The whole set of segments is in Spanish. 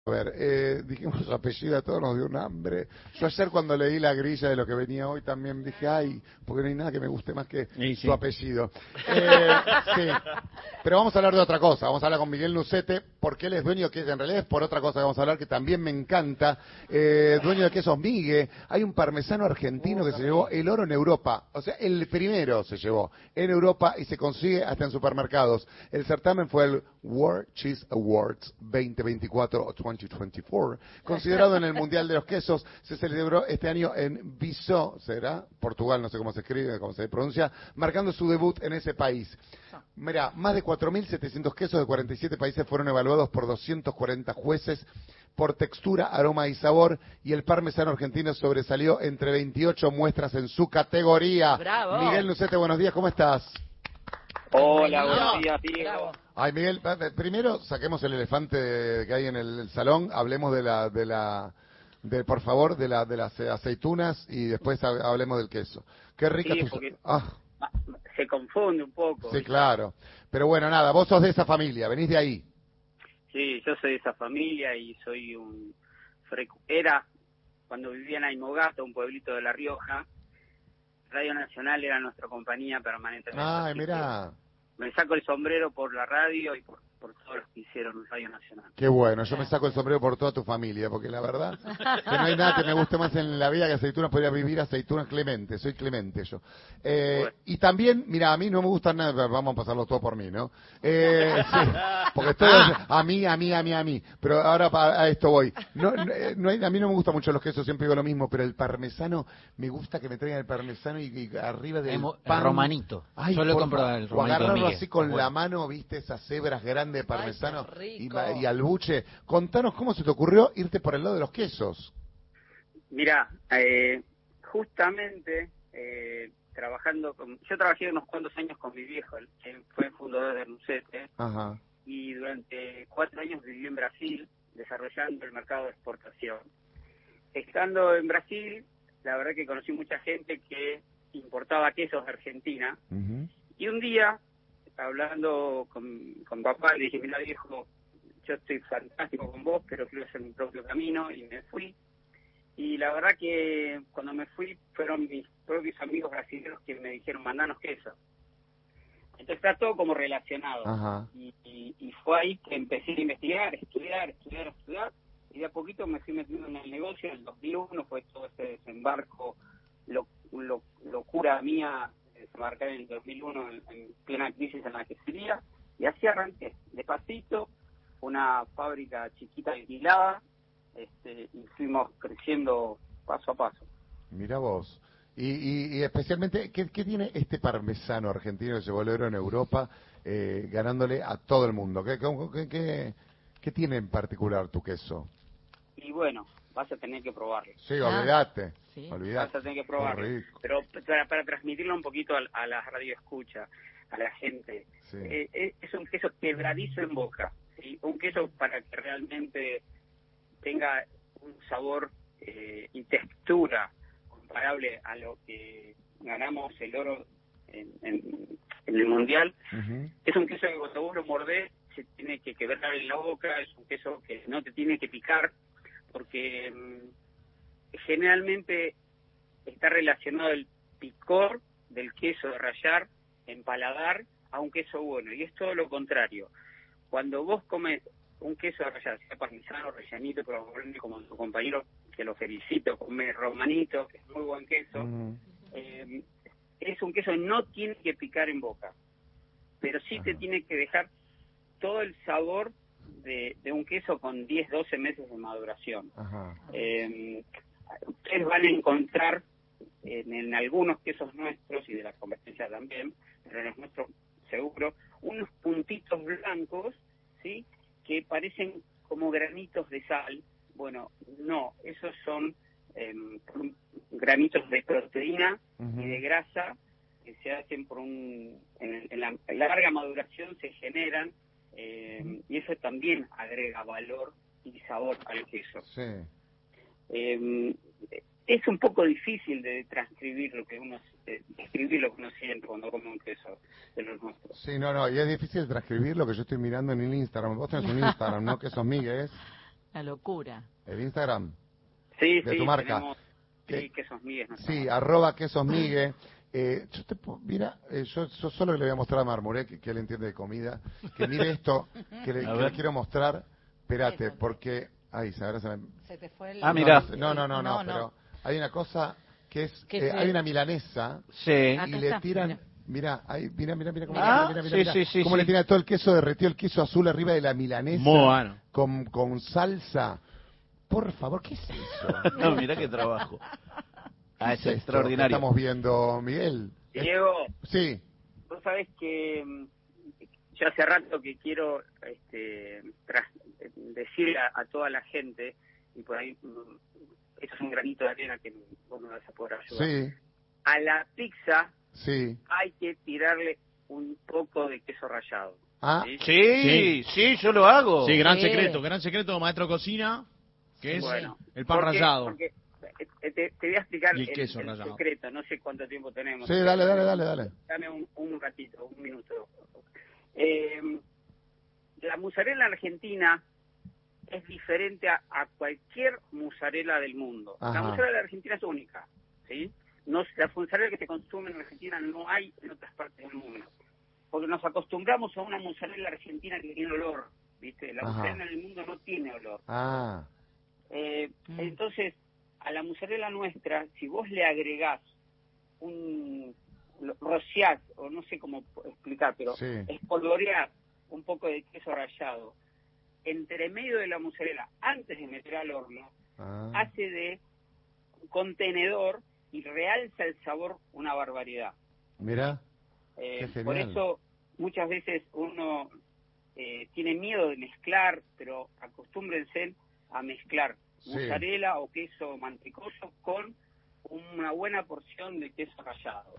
A ver, dijimos su apellido, a todos nos dio un hambre. Yo ayer cuando leí la grilla de lo que venía hoy también dije, ay, porque no hay nada que me guste más que su apellido. Sí, pero vamos a hablar de otra cosa. Vamos a hablar con Miguel Nucete, porque él es dueño, que en realidad es por otra cosa que vamos a hablar, que también me encanta. Dueño de Quesos Migue. Hay un parmesano argentino que se llevó el oro en Europa. O sea, el primero se llevó en Europa y se consigue hasta en supermercados. El certamen fue el World Cheese Awards 2024 o 2024, considerado en el Mundial de los Quesos. Se celebró este año en Viseu, será Portugal, no sé cómo se escribe, cómo se pronuncia, marcando su debut en ese país. Mira, más de 4.700 quesos de 47 países fueron evaluados por 240 jueces por textura, aroma y sabor, y el parmesano argentino sobresalió entre 28 muestras en su categoría. ¡Bravo! Miguel Nucete, buenos días, ¿cómo estás? Hola, buenos días, Diego. Ay, Miguel, primero saquemos el elefante que hay en el salón, hablemos por favor, de las aceitunas y después hablemos del queso. Qué rica Sí, se confunde un poco. Sí, claro. Pero bueno, nada, vos sos de esa familia, venís de ahí. Sí, yo soy de esa familia y soy era, cuando vivía en Aimogato, un pueblito de La Rioja, Radio Nacional era nuestra compañía permanentemente. Ay, mirá. Me saco el sombrero por la radio y por todos los que hicieron Radio Nacional. Qué bueno, yo me saco el sombrero por toda tu familia, porque la verdad que no hay nada que me guste más en la vida que aceitunas. Podría vivir aceitunas Clemente, soy Clemente yo. Bueno. Y también, mira, a mí no me gustan nada, vamos a pasarlo todo por mí, ¿no? Sí, porque estoy a mí, pero ahora a esto voy. A mí no me gustan mucho los quesos, siempre digo lo mismo, pero el parmesano, me gusta que me traigan el parmesano y arriba del pan. El romanito. Ay, yo lo compro el romanito. O agarrarlo de Miguel. así con la mano, viste, esas hebras grandes de parmesano. Ay, Y al buche. Contanos cómo se te ocurrió irte por el lado de los quesos. Mira, justamente yo trabajé unos cuantos años con mi viejo, que fue fundador de Nucete. Ajá. Y durante 4 años viví en Brasil desarrollando el mercado de exportación. Estando en Brasil, la verdad que conocí mucha gente que importaba quesos de Argentina. Uh-huh. Y un día, hablando con papá, le dije, mira viejo, yo estoy fantástico con vos, pero quiero hacer mi propio camino, y me fui. Y la verdad que cuando me fui fueron mis propios amigos brasileños que me dijeron, mandanos queso. Entonces está todo como relacionado. Ajá. Y fue ahí que empecé a investigar, estudiar, y de a poquito me fui metiendo en el negocio. En el 2001 fue todo ese desembarco, locura mía, desembarcar en el 2001 en plena crisis en la quesería, y así arranqué, despacito, una fábrica chiquita alquilada, y fuimos creciendo paso a paso. Mira vos. Y especialmente, ¿qué tiene este parmesano argentino que se volvió en Europa, ganándole a todo el mundo? ¿Qué tiene en particular tu queso? Y bueno, vas a tener que probarlo. Sí, olvídate. Sí. Vas a tener que probarlo. Pero para transmitirlo un poquito a la radio escucha, a la gente, sí. Es un queso quebradizo en boca, ¿sí? Un queso para que realmente tenga un sabor y textura comparable a lo que ganamos el oro en el Mundial. Uh-huh. Es un queso que cuando vos lo mordés se tiene que quebrar en la boca, es un queso que no te tiene que picar, porque generalmente está relacionado el picor del queso de rallar en paladar a un queso bueno, y es todo lo contrario. Cuando vos comes un queso de rallar, sea parmesano, rellanito, probablemente como tu compañero, que lo felicito, come romanito, que es muy buen queso, uh-huh. Es un queso que no tiene que picar en boca, pero sí uh-huh. te tiene que dejar todo el sabor de un queso con 10, 12 meses de maduración. Uh-huh. Ustedes van a encontrar en algunos quesos nuestros, y de la competencia también, pero en los nuestros seguro, unos puntitos blancos, ¿sí?, que parecen como granitos de sal. Bueno, no, esos son granitos de proteína uh-huh. y de grasa que se hacen en la larga maduración se generan, y eso también agrega valor y sabor al queso. Sí. Es un poco difícil de transcribir lo que uno siente cuando come un queso de los nuestros. Sí, no, y es difícil de transcribir lo que yo estoy mirando en el Instagram. Vos tenés un Instagram, ¿no? Quesos Miguel. La locura. El Instagram Sí, de tu marca. Tenemos, sí, Quesos Migues. Sí, @quesosmigue. Mira, yo solo le voy a mostrar a Marmuré, que él entiende de comida, que mire esto, que le quiero mostrar. Espérate, porque... Ay, se te fue el... mira. No, pero hay una cosa que es... hay una milanesa sí. Y le tiran... Mira cómo, sí, cómo le tiran todo el queso derretido, el queso azul arriba de la milanesa. Muy bueno. Con salsa. Por favor, ¿qué es eso? No, mira qué trabajo. Es extraordinario. Estamos viendo, Miguel. Diego. Sí. Vos sabés que yo hace rato que quiero decirle a toda la gente, y por ahí esto es un granito de arena que vos me vas a poder ayudar. Sí. A la pizza sí. hay que tirarle un poco de queso rallado. Sí, yo lo hago. Sí, gran secreto, maestro cocina, que es el pan rallado. Porque te voy a explicar el secreto, no sé cuánto tiempo tenemos. Sí, dale. Dame un ratito, un minuto. La mozzarella argentina es diferente a cualquier mozzarella del mundo. Ajá. La mozzarella argentina es única, ¿sí? No, la mozzarella que se consume en Argentina no hay en otras partes del mundo. Porque nos acostumbramos a una mozzarella argentina que tiene olor, ¿viste? La mozzarella en el mundo no tiene olor. Entonces, a la mozzarella nuestra, si vos le agregás rociás, o no sé cómo explicar, pero espolvoreás un poco de queso rallado entre medio de la mozzarella antes de meter al horno, hace de contenedor y realza el sabor una barbaridad. Mira, por eso muchas veces uno tiene miedo de mezclar, pero acostúmbrense a mezclar mozzarella o queso mantecoso con una buena porción de queso rallado.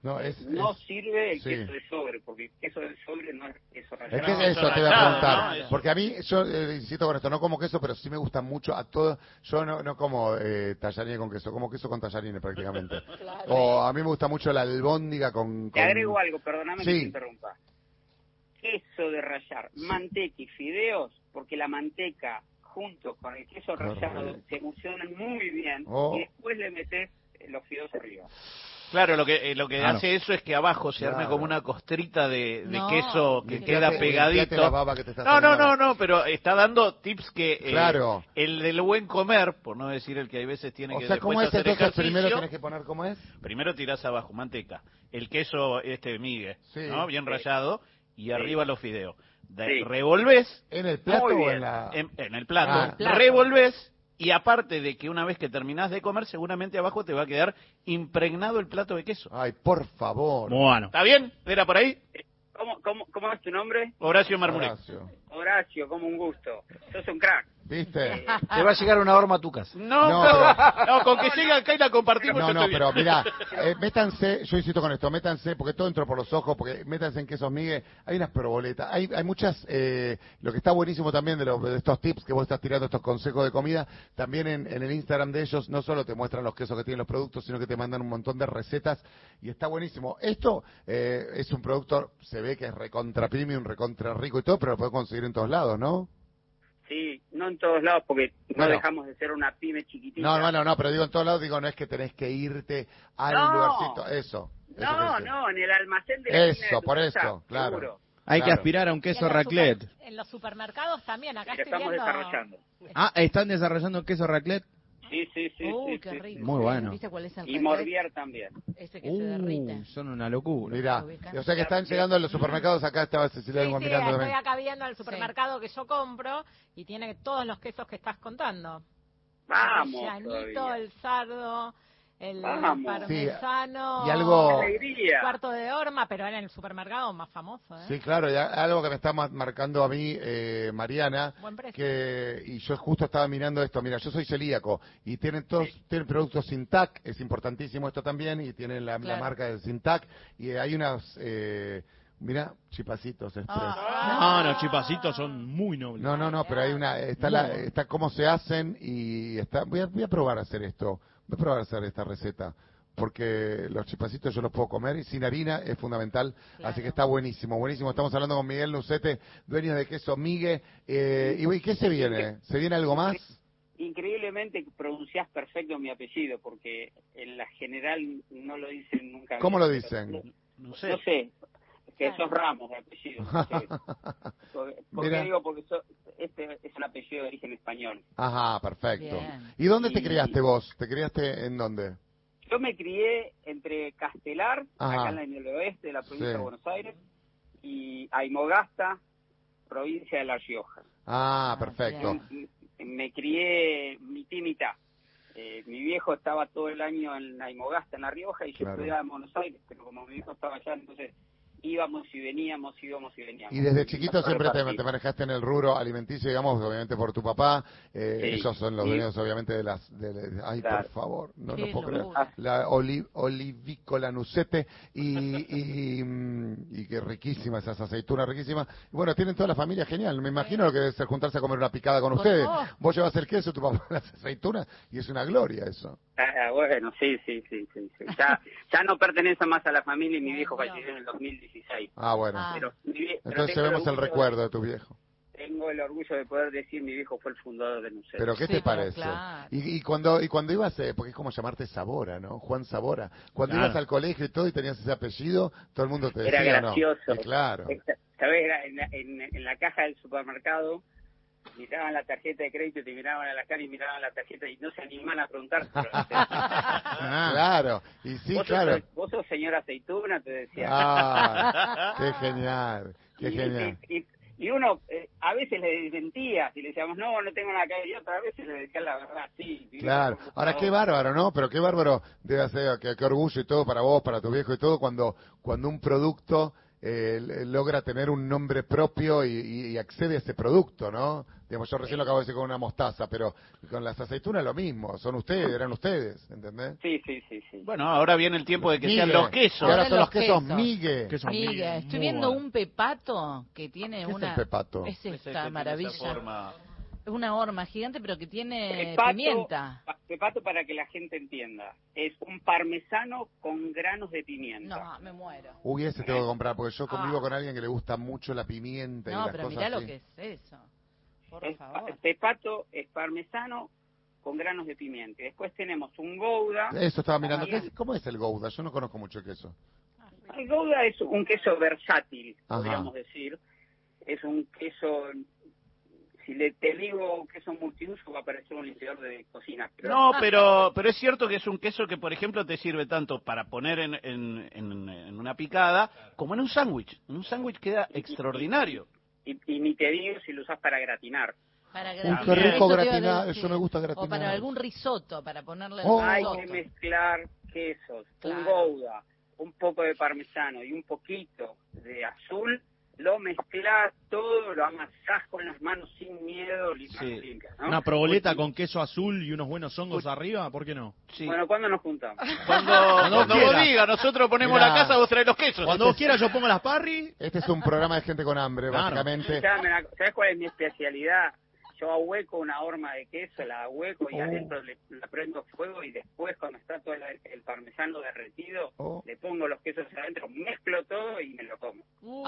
No sirve el queso de sobre, porque el queso de sobre no es queso rallado. Es que eso te voy a preguntar, porque a mí, yo insisto con esto, no como queso, pero sí me gusta mucho a todo. Yo no como tallarines con queso, como queso con tallarines prácticamente. Claro. O a mí me gusta mucho la albóndiga con... Te agrego algo, perdóname que te interrumpa. Queso de rallar, manteca y fideos, porque la manteca junto con el queso rallado se fusionan muy bien y después le metes los fideos arriba. Claro, lo que hace eso es que abajo se arme como una costrita de queso que queda pegadito. No, pero está dando tips que el del buen comer, por no decir el que hay veces tiene que después ¿cómo es hacer entonces? ejercicio. Primero tenés que poner ¿cómo es? Primero tirás abajo manteca, el queso Migue, ¿no? Bien rallado, y arriba los fideos. Revolvés. ¿En el plato o en la...? En el plato. Revolvés. Y aparte de que una vez que terminás de comer, seguramente abajo te va a quedar impregnado el plato de queso. Ay, por favor. Bueno. ¿Está bien? ¿Era por ahí? ¿Cómo es tu nombre? Horacio Marmuré. Horacio, como un gusto. Sos un crack. ¿Viste? Te va a llegar una horma a tu casa. No, con que llegue acá y la compartimos. Pero mirá, métanse, yo insisto con esto, métanse, porque todo entró por los ojos, porque métanse en Quesos Migue, hay unas proboletas, hay muchas, lo que está buenísimo también de estos tips que vos estás tirando, estos consejos de comida, también en el Instagram de ellos, no solo te muestran los quesos que tienen los productos, sino que te mandan un montón de recetas, y está buenísimo. Esto es un producto, se ve que es recontra premium, recontra rico y todo, pero lo podés conseguir en todos lados, ¿no? Sí, no en todos lados, porque no dejamos de ser una pyme chiquitita. No, pero digo en todos lados, no es que tenés que irte al lugarcito, eso. No, en el almacén de la Eso, por casa, eso, claro. Seguro. Hay que aspirar a un queso raclette. En los supermercados también, acá estamos desarrollando. ¿Están desarrollando queso raclette? Sí. Qué rico. Muy bueno. ¿Viste cuál es el y Morbier también. Ese que se derrite. Son una locura. Mirá, o sea que están llegando a los supermercados, acá estaba Cecilia mirando estoy también. acá viendo el supermercado que yo compro y tiene todos los quesos que estás contando. Vamos. El llanito, el sardo, el parmesano, y algo cuarto de horma, pero en el supermercado más famoso. Sí, claro, y algo que me está marcando a mí, Mariana, y yo justo estaba mirando esto, mira, yo soy celíaco, y tienen productos Sintac, es importantísimo esto también, y tienen la marca de Sintac, y hay unas... Mira, chipacitos express. Chipacitos son muy nobles. No, pero hay está cómo se hacen y voy a probar a hacer esto. Voy a probar a hacer esta receta. porque los chipacitos yo los puedo comer y sin harina es fundamental, así que está buenísimo, buenísimo. Estamos hablando con Miguel Nucete, dueño de Queso Migue. ¿Y qué se viene? ¿Se viene algo más? Increíblemente pronunciás perfecto mi apellido, porque en la general no lo dicen nunca. ¿Cómo lo dicen? No sé. Que sos Ramos de apellido. No sé. ¿Por qué digo? Porque este es un apellido de origen español. Ajá, perfecto. Bien. ¿Y dónde te criaste vos? ¿Te criaste en dónde? Yo me crié entre Castelar, acá en el oeste de la provincia de Buenos Aires, y Aymogasta, provincia de La Rioja. Ah, perfecto. Me crié mitad. Mi viejo estaba todo el año en Aymogasta, en La Rioja, y yo estudiaba en Buenos Aires, pero como mi viejo estaba allá, entonces íbamos y veníamos. Y desde chiquito siempre te manejaste en el rubro alimenticio, digamos, obviamente por tu papá. Ellos son los dueños, obviamente, de las... ay, por favor, no puedo creer. La olivícola Nucete y que riquísimas esas aceitunas, riquísimas. Y bueno, tienen toda la familia genial. Me imagino lo que debe ser juntarse a comer una picada con ustedes. Vos llevas el queso, tu papá las aceitunas, y es una gloria eso. Bueno, sí. Ya no pertenece más a la familia y mi viejo falleció en el 2016. Ah, bueno. Pero entonces vemos el recuerdo de tu viejo. Tengo el orgullo de poder decir mi viejo fue el fundador de Nucete. ¿Pero qué te parece? Claro. Y cuando ibas, porque es como llamarte Sabora, ¿no? Juan Sabora. Cuando ibas al colegio y todo y tenías ese apellido, todo el mundo te decía, era gracioso. ¿no? Claro. ¿Sabés? En la caja del supermercado miraban la tarjeta de crédito y te miraban a la cara y miraban la tarjeta y no se animaban a preguntar. Claro, y sí, claro. Vos sos señora Aceituna, te decía. Ah, qué genial, qué genial. Y uno, a veces le desmentía, si le decíamos, no tengo nada que ver, y otras veces le decía la verdad, sí. Claro, ahora qué bárbaro, ¿no? Pero qué bárbaro debe ser, qué orgullo y todo para vos, para tu viejo y todo, cuando un producto logra tener un nombre propio y accede a ese producto, ¿no? Digamos, yo recién lo acabo de decir con una mostaza, pero con las aceitunas lo mismo, eran ustedes, ¿entendés? Sí. Bueno, ahora viene el tiempo de que sean los quesos. Ahora son los quesos Migue. Migue. Estoy viendo un pepato que tiene ¿Qué es el pepato? Es esta maravilla. Es una horma gigante, pero que tiene pepato, pimienta. Pepato, para que la gente entienda, es un parmesano con granos de pimienta. No, me muero. Uy, ese tengo que comprar, porque yo convivo con alguien que le gusta mucho la pimienta y las cosas así. No, pero mirá lo que es eso. Por favor. Pepato es parmesano con granos de pimienta. Y después tenemos un Gouda. Eso estaba mirando. ¿Cómo es el Gouda? Yo no conozco mucho el queso. El Gouda es un queso versátil, podríamos decir. Es un queso... Si te digo queso multiuso, va a parecer un limpiador de cocina. Pero es cierto que es un queso que, por ejemplo, te sirve tanto para poner en una picada como en un sándwich. En un sándwich queda extraordinario. Y ni te digo si lo usas para gratinar. Qué rico gratinar, eso me gusta gratinar. O para algún risotto, para ponerle Hay que mezclar quesos, un Gouda, un poco de parmesano y un poquito de azul. Lo mezclás todo, lo amasás con las manos sin miedo, limpias, ¿no? Una proboleta con queso azul y unos buenos hongos arriba, ¿por qué no? Sí. Bueno, ¿cuándo nos juntamos? Cuando vos digas, nosotros ponemos la casa, vos traes los quesos. Cuando vos quieras yo pongo las parry. Este es un programa de gente con hambre, básicamente. ¿Sabes cuál es mi especialidad? Yo ahueco una horma de queso, la ahueco y adentro la prendo fuego y después cuando está todo el parmesano derretido, le pongo los quesos adentro, mezclo todo y me lo como.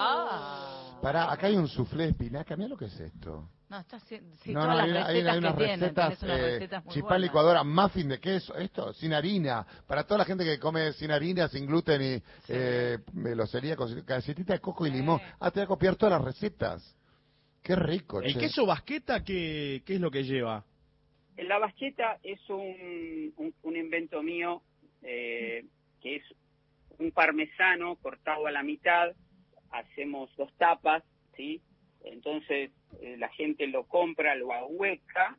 Pará, acá hay un soufflé de espinaca, mira lo que es esto. No, está hay unas recetas, chipá licuadora, muffin de queso, esto, sin harina, para toda la gente que come sin harina, sin gluten y los celíacos, galletita de coco y limón. Te voy a copiar todas las recetas. Qué rico, ¿El queso basqueta qué es lo que lleva? La basqueta es un invento mío, que es un parmesano cortado a la mitad, hacemos 2 tapas, ¿sí? Entonces la gente lo compra, lo ahueca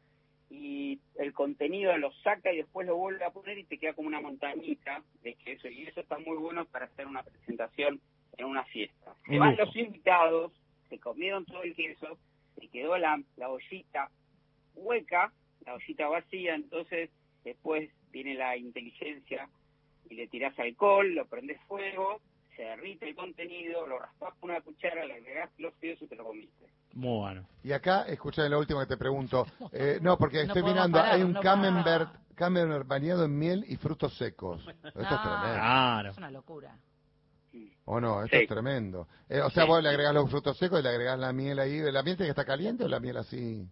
y el contenido lo saca y después lo vuelve a poner y te queda como una montañita de queso. Y eso está muy bueno para hacer una presentación en una fiesta. Se van los invitados, se comieron todo el queso, se quedó la ollita hueca, la ollita vacía, entonces después viene la inteligencia y le tirás alcohol, lo prendes fuego, se derrite el contenido, lo raspas con una cuchara, le agregás los fideos y te lo comiste. Muy bueno. Y acá, escucha lo último que te pregunto. No, porque estoy mirando, hay un camembert bañado en miel y frutos secos. Esto es tremendo. Claro. Es una locura. ¿O no? Esto es tremendo. O sea, vos le agregás los frutos secos y le agregás la miel ahí. ¿La miel tiene que estar caliente o la miel así?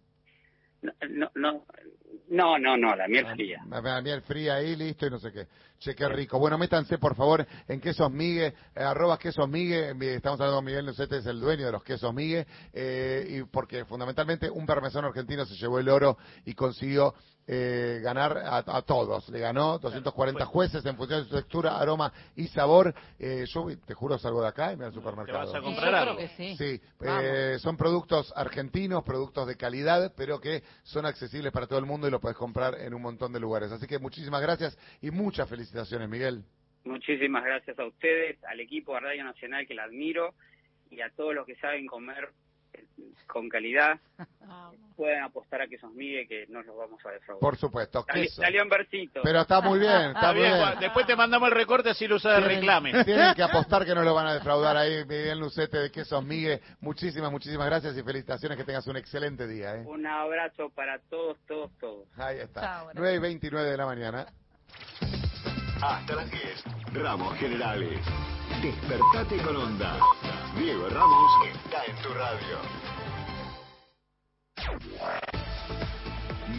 No, la miel fría. La miel fría ahí, listo, y no sé qué. Che, qué rico. Bueno, métanse, por favor, en Quesos Migue, @Quesos Migue. Estamos hablando con Miguel Lucete, es el dueño de los Quesos Migue, y porque fundamentalmente un parmesano argentino se llevó el oro y consiguió ganar a todos. Le ganó 240 jueces en función de su textura, aroma y sabor. Yo te juro salgo de acá y me voy al supermercado. ¿Te vas a comprar algo? Creo que sí. Sí, son productos argentinos, productos de calidad, pero que son accesibles para todo el mundo y los puedes comprar en un montón de lugares. Así que muchísimas gracias y muchas felicitaciones, Miguel. Muchísimas gracias a ustedes, al equipo de Radio Nacional, que la admiro, y a todos los que saben comer con calidad. Pueden apostar a Quesos Migue, que no los vamos a defraudar. Por supuesto. Salió en versito. Pero está muy bien, está bien. Después te mandamos el recorte así lo usas de reclame. Tienen que apostar que no lo van a defraudar ahí, Miguel Lucete de Quesos Migue. Muchísimas gracias y felicitaciones, que tengas un excelente día. Un abrazo para todos. Ahí está. Chao, 9:29 de la mañana. Hasta las 10, Ramos Generales. Despertate con Onda. Diego Ramos está en tu radio.